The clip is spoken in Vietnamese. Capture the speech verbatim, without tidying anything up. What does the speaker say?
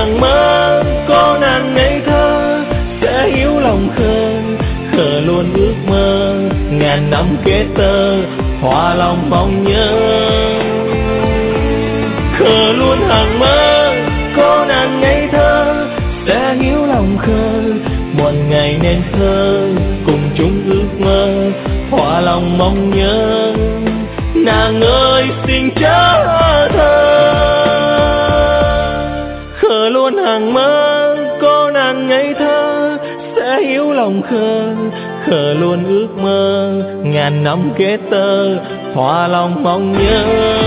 hằng mơ cô nàng ngây thơ sẽ hiếu lòng khờ, khờ luôn ước mơ ngàn năm kết tơ hòa lòng mong nhớ. Khờ luôn hằng mơ cô nàng ngây thơ sẽ hiếu lòng khờ, một ngày nên thơ cùng chung ước mơ hòa lòng mong nhớ. Nàng ơi xin chớ thơ, khờ luôn hằng mơ cô nàng ngây thơ sẽ hiếu lòng khờ, khờ luôn ước mơ ngàn năm kết tơ hòa lòng mong nhớ.